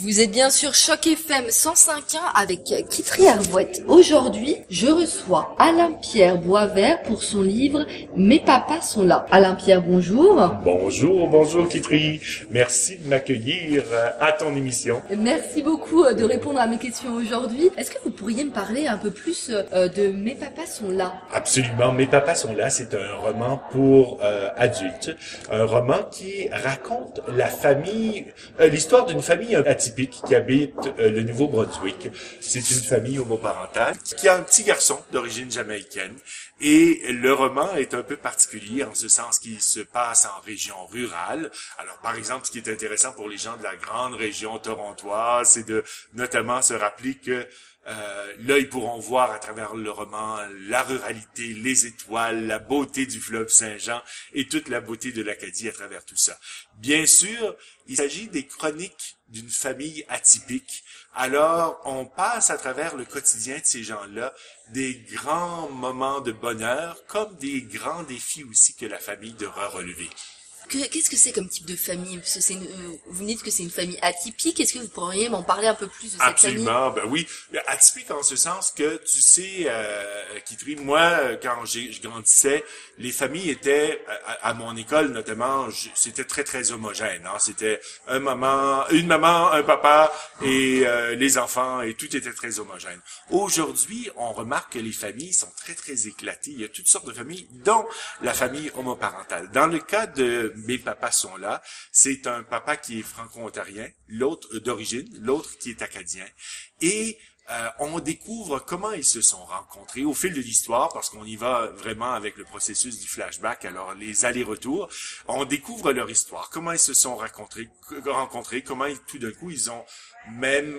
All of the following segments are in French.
Vous êtes bien sûr Choc FM 105.1 avec Kitry Hervouette. Aujourd'hui, je reçois Alain-Pierre Boisvert pour son livre « Mes papas sont là ». Alain-Pierre, bonjour. Bonjour Kitry. Merci de m'accueillir à ton émission. Merci beaucoup de répondre à mes questions aujourd'hui. Est-ce que vous pourriez me parler un peu plus de « Mes papas sont là ». Absolument. Mes papas sont là. C'est un roman pour adultes. Un roman qui raconte la famille, l'histoire d'une famille atypique qui habite le Nouveau-Brunswick. C'est une famille homoparentale qui a un petit garçon d'origine jamaïcaine. Et le roman est un peu particulier en ce sens qu'il se passe en région rurale. Alors, par exemple, ce qui est intéressant pour les gens de la grande région torontoise, c'est de notamment se rappeler que là, ils pourront voir à travers le roman la ruralité, les étoiles, la beauté du fleuve Saint-Jean et toute la beauté de l'Acadie à travers tout ça. Bien sûr, il s'agit des chroniques d'une famille atypique. Alors, on passe à travers le quotidien de ces gens-là des grands moments de bonheur comme des grands défis aussi que la famille devra relever. Qu'est-ce que c'est comme type de famille? Parce que vous me dites que c'est une famille atypique. Est-ce que vous pourriez m'en parler un peu plus de cette famille? Absolument, ben oui. Atypique en ce sens que, tu sais, Kitry, moi, quand je grandissais, les familles étaient, à mon école notamment, c'était très, très homogène. Hein? C'était une maman, un papa et les enfants, et tout était très homogène. Aujourd'hui, on remarque que les familles sont très, très éclatées. Il y a toutes sortes de familles, dont la famille homoparentale. Dans le cas de Mes papas sont là, c'est un papa qui est franco-ontarien, l'autre d'origine, l'autre qui est acadien. Et on découvre comment ils se sont rencontrés au fil de l'histoire, parce qu'on y va vraiment avec le processus du flashback, alors les allers-retours. On découvre leur histoire, comment ils se sont rencontrés, comment tout d'un coup ils ont même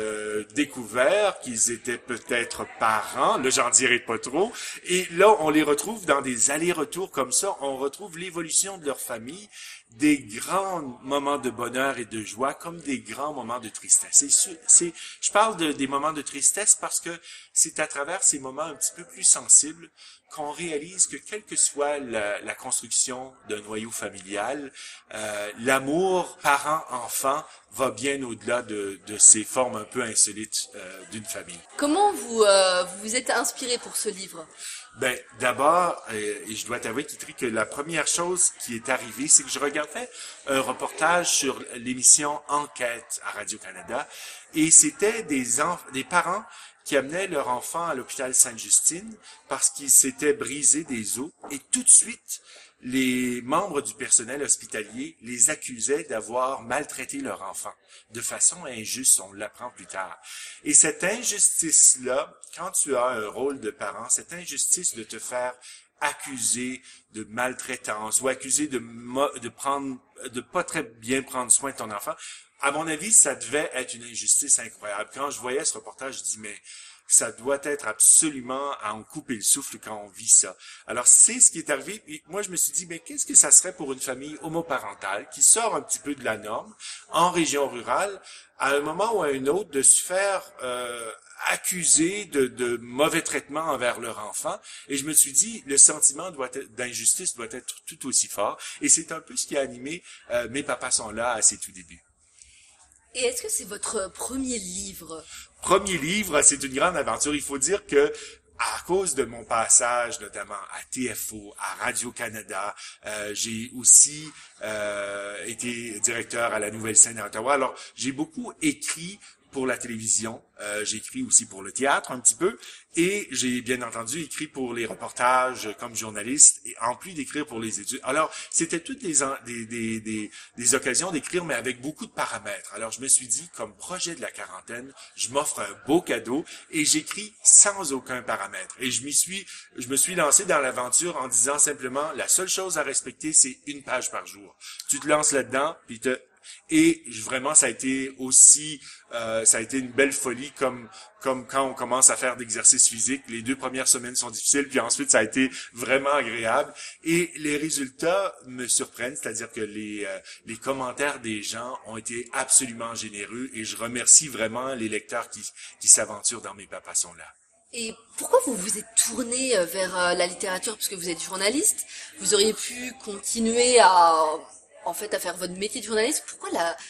découvert qu'ils étaient peut-être parents, là j'en dirai pas trop, et là on les retrouve dans des allers-retours comme ça, on retrouve l'évolution de leur famille, des grands moments de bonheur et de joie comme des grands moments de tristesse. Je parle des moments de tristesse parce que c'est à travers ces moments un petit peu plus sensibles qu'on réalise que quelle que soit la construction d'un noyau familial, l'amour parent-enfant va bien au-delà de ces formes un peu insolites d'une famille. Comment vous vous êtes inspiré pour ce livre? Ben, d'abord, et je dois t'avouer, Kitry, que la première chose qui est arrivée, c'est que je regardais un reportage sur l'émission Enquête à Radio-Canada, et c'était des parents qui amenaient leur enfant à l'hôpital Sainte-Justine parce qu'il s'était brisé des os, et tout de suite, les membres du personnel hospitalier les accusaient d'avoir maltraité leur enfant de façon injuste, on l'apprend plus tard. Et cette injustice-là, quand tu as un rôle de parent, cette injustice de te faire accuser de maltraitance ou accuser de pas très bien prendre soin de ton enfant, à mon avis, ça devait être une injustice incroyable. Quand je voyais ce reportage, je dis, mais ça doit être absolument à en couper le souffle quand on vit ça. Alors, c'est ce qui est arrivé. Et moi, je me suis dit, mais qu'est-ce que ça serait pour une famille homoparentale qui sort un petit peu de la norme en région rurale, à un moment ou à un autre, de se faire accuser de mauvais traitement envers leur enfant. Et je me suis dit, le sentiment d'injustice doit être tout aussi fort. Et c'est un peu ce qui a animé Mes papas sont là à ses tout débuts. Et est-ce que c'est votre premier livre? Premier livre, c'est une grande aventure. Il faut dire que, à cause de mon passage, notamment à TFO, à Radio-Canada, j'ai aussi été directeur à la Nouvelle-Scène à Ottawa. Alors, j'ai beaucoup écrit pour la télévision, j'ai écrit aussi pour le théâtre un petit peu, et j'ai bien entendu écrit pour les reportages comme journaliste, et en plus d'écrire pour les études. Alors, c'était toutes des occasions d'écrire, mais avec beaucoup de paramètres. Alors, je me suis dit, comme projet de la quarantaine, je m'offre un beau cadeau, et j'écris sans aucun paramètre. Et je me suis lancé dans l'aventure en disant simplement, la seule chose à respecter, c'est une page par jour. Tu te lances là-dedans, puis et vraiment, ça a été aussi, ça a été une belle folie comme quand on commence à faire d'exercice physique. Les 2 premières semaines sont difficiles, puis ensuite, ça a été vraiment agréable. Et les résultats me surprennent, c'est-à-dire que les commentaires des gens ont été absolument généreux, et je remercie vraiment les lecteurs qui s'aventurent dans Mes papas sont là. Et pourquoi vous vous êtes tourné vers la littérature? Parce que vous êtes journaliste, vous auriez pu continuer à faire votre métier de journaliste. Pourquoi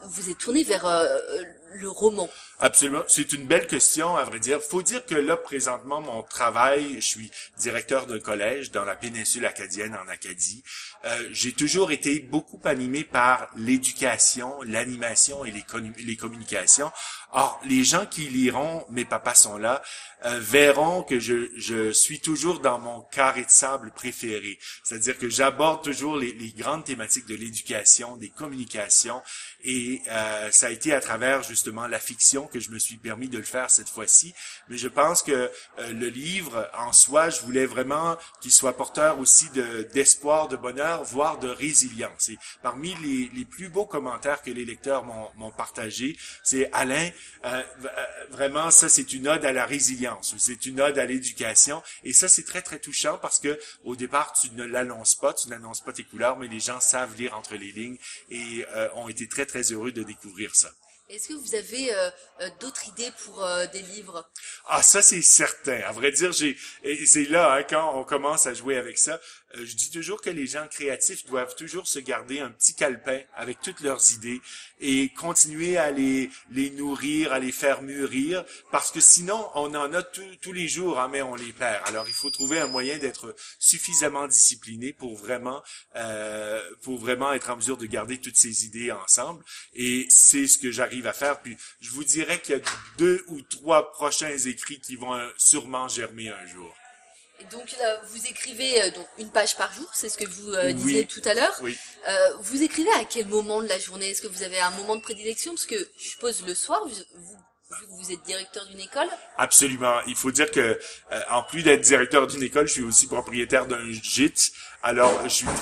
vous êtes tourné vers le roman? Absolument. C'est une belle question, à vrai dire. Faut dire que là, présentement, mon travail, je suis directeur d'un collège dans la péninsule acadienne, en Acadie. J'ai toujours été beaucoup animé par l'éducation, l'animation et les communications. Or, les gens qui liront Mes papas sont là verront que je suis toujours dans mon carré de sable préféré. C'est-à-dire que j'aborde toujours les grandes thématiques de l'éducation, des communications, et ça a été à travers justement la fiction que je me suis permis de le faire cette fois-ci. Mais je pense que le livre en soi, je voulais vraiment qu'il soit porteur aussi d'espoir, de bonheur, voire de résilience. Et parmi les plus beaux commentaires que les lecteurs m'ont partagés, c'est Alain, vraiment ça c'est une ode à la résilience, c'est une ode à l'éducation, et ça c'est très très touchant parce que au départ tu ne l'annonces pas, tu n'annonces pas tes couleurs, mais les gens savent lire entre les lignes et ont été très très heureux de découvrir ça. Est-ce que vous avez d'autres idées pour des livres? Ah, ça c'est certain. À vrai dire, et c'est là hein, quand on commence à jouer avec ça. Je dis toujours que les gens créatifs doivent toujours se garder un petit calepin avec toutes leurs idées et continuer à les nourrir, à les faire mûrir, parce que sinon on en a tous les jours, hein, mais on les perd. Alors il faut trouver un moyen d'être suffisamment discipliné pour vraiment être en mesure de garder toutes ces idées ensemble. Et c'est ce que j'arrive à faire. Puis je vous dirais qu'il y a 2 ou 3 prochains écrits qui vont sûrement germer un jour. Et donc là, vous écrivez donc une page par jour, c'est ce que vous disiez tout à l'heure. Oui. Vous écrivez à quel moment de la journée? Est-ce que vous avez un moment de prédilection? Parce que je suppose le soir, vu que vous êtes directeur d'une école. Absolument. Il faut dire que en plus d'être directeur d'une école, je suis aussi propriétaire d'un gîte. Alors,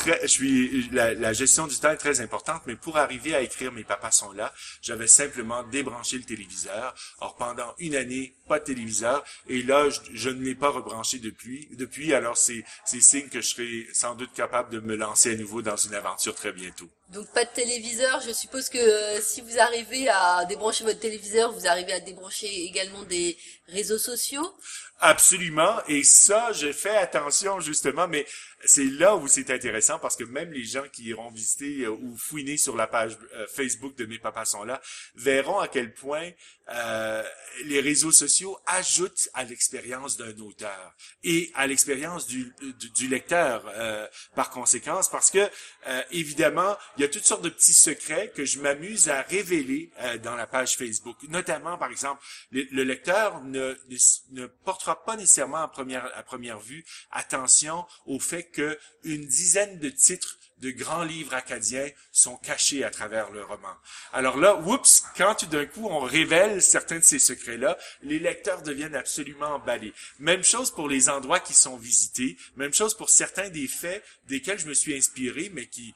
la gestion du temps est très importante, mais pour arriver à écrire Mes papas sont là, j'avais simplement débranché le téléviseur. Or, pendant une année, pas de téléviseur, et là, je ne l'ai pas rebranché depuis, alors c'est signe que je serai sans doute capable de me lancer à nouveau dans une aventure très bientôt. Donc pas de téléviseur, je suppose que si vous arrivez à débrancher votre téléviseur, vous arrivez à débrancher également des réseaux sociaux? Absolument, et ça, j'ai fait attention justement, mais c'est là où c'est intéressant parce que même les gens qui iront visiter ou fouiner sur la page Facebook de Mes papas sont là verront à quel point les réseaux sociaux ajoutent à l'expérience d'un auteur et à l'expérience du lecteur par conséquence, parce que évidemment, il y a toutes sortes de petits secrets que je m'amuse à révéler dans la page Facebook. Notamment, par exemple, le lecteur ne portera pas nécessairement à première vue attention au fait que une dizaine de titres de grands livres acadiens sont cachés à travers le roman. Alors là, oups, quand tout d'un coup on révèle certains de ces secrets-là, les lecteurs deviennent absolument emballés. Même chose pour les endroits qui sont visités, même chose pour certains des faits desquels je me suis inspiré, mais qui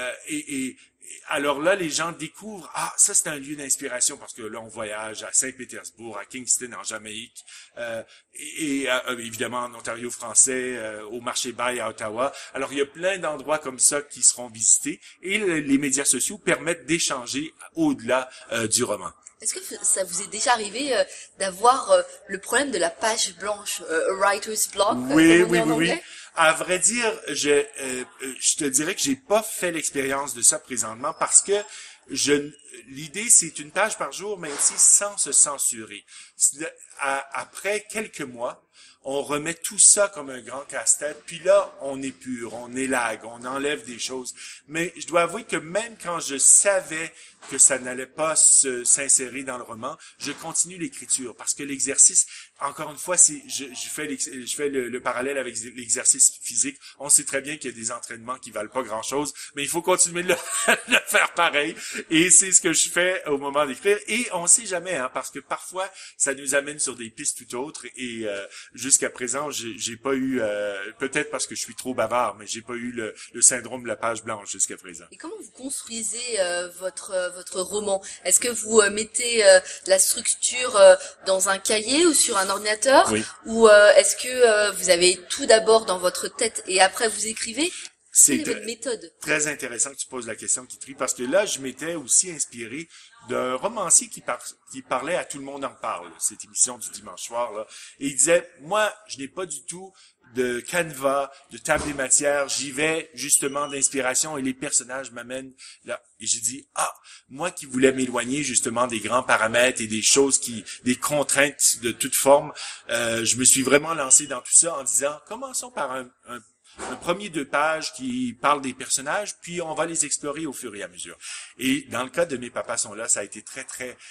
alors là, les gens découvrent, ça c'est un lieu d'inspiration parce que là on voyage à Saint-Pétersbourg, à Kingston en Jamaïque, et évidemment en Ontario français, au marché Bay à Ottawa. Alors il y a plein d'endroits comme ça qui seront visités et les médias sociaux permettent d'échanger au-delà du roman. Est-ce que ça vous est déjà arrivé d'avoir le problème de la page blanche, writer's block? Oui. À vrai dire, je te dirais que j'ai pas fait l'expérience de ça présentement parce que l'idée c'est une page par jour, mais aussi sans se censurer. Après quelques mois, on remet tout ça comme un grand casse-tête, puis là, on est pur, on élague, on enlève des choses. Mais je dois avouer que même quand je savais que ça n'allait pas s'insérer dans le roman, je continue l'écriture parce que l'exercice, encore une fois, je fais le parallèle avec l'exercice physique. On sait très bien qu'il y a des entraînements qui valent pas grand-chose, mais il faut continuer de le faire pareil. Et c'est ce que je fais au moment d'écrire. Et on sait jamais, hein, parce que parfois, ça nous amène sur des pistes tout autres. Et jusqu'à présent, j'ai pas eu, peut-être parce que je suis trop bavard, mais j'ai pas eu le syndrome de la page blanche jusqu'à présent. Et comment vous construisez votre roman? Est-ce que vous mettez la structure dans un cahier ou sur un ordinateur? Oui. Ou est-ce que vous avez tout d'abord dans votre tête et après vous écrivez? C'est Quelle est votre méthode? Très intéressant que tu poses la question, Kitri, parce que là, je m'étais aussi inspiré d'un romancier qui parlait à Tout le monde en parle, cette émission du dimanche soir, là. Et il disait, moi, je n'ai pas du tout de canevas, de table des matières, j'y vais justement d'inspiration et les personnages m'amènent là. Et j'ai dit, moi qui voulais m'éloigner justement des grands paramètres et des choses des contraintes de toute forme, je me suis vraiment lancé dans tout ça en disant, commençons par un premier 2 pages qui parle des personnages, puis on va les explorer au fur et à mesure. Et dans le cas de Mes papas sont là, ça a été très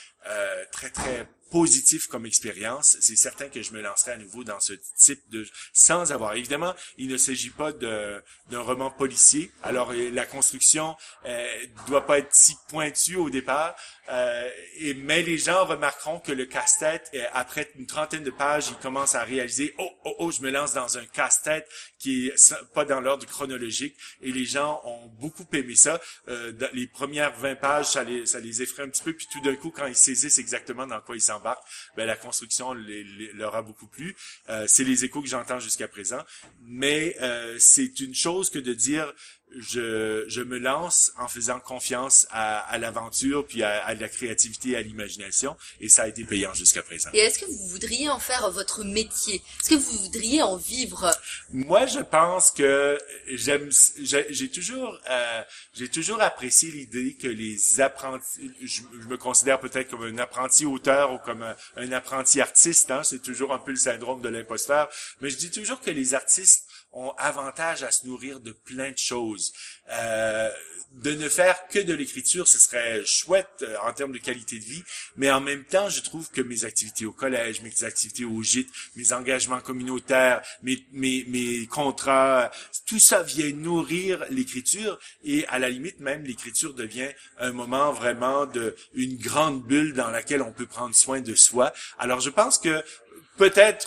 positif comme expérience. C'est certain que je me lancerai à nouveau dans ce type sans avoir. Évidemment, il ne s'agit pas d'un roman policier. Alors, la construction doit pas être si pointue au départ. Mais les gens remarqueront que le casse-tête, après une trentaine de pages, ils commencent à réaliser, je me lance dans un casse-tête qui est pas dans l'ordre chronologique. Et les gens ont beaucoup aimé ça. Dans les premières 20 pages, ça les effraie un petit peu. Puis tout d'un coup, quand ils saisissent exactement dans quoi ils s'embarquent, la construction leur a beaucoup plu. C'est les échos que j'entends jusqu'à présent. Mais c'est une chose que de dire je me lance en faisant confiance à l'aventure, puis à la créativité, à l'imagination, et ça a été payant jusqu'à présent. Et est-ce que vous voudriez en faire votre métier? Est-ce que vous voudriez en vivre? Moi, je pense que j'ai toujours apprécié l'idée que les apprentis, je me considère peut-être comme un apprenti auteur ou comme un apprenti artiste, hein, c'est toujours un peu le syndrome de l'imposteur, mais je dis toujours que les artistes ont avantage à se nourrir de plein de choses. De ne faire que de l'écriture, ce serait chouette en termes de qualité de vie, mais en même temps, je trouve que mes activités au collège, mes activités au gîte, mes engagements communautaires, mes contrats, tout ça vient nourrir l'écriture, et à la limite même, l'écriture devient un moment vraiment une grande bulle dans laquelle on peut prendre soin de soi. Alors je pense que peut-être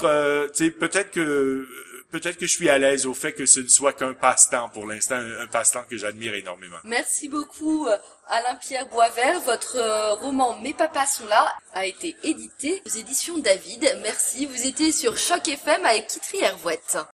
que je suis à l'aise au fait que ce ne soit qu'un passe-temps pour l'instant, un passe-temps que j'admire énormément. Merci beaucoup Alain-Pierre Boisvert. Votre roman Mes papas sont là a été édité aux éditions David. Merci, vous étiez sur Choc FM avec Kitri Hervouette.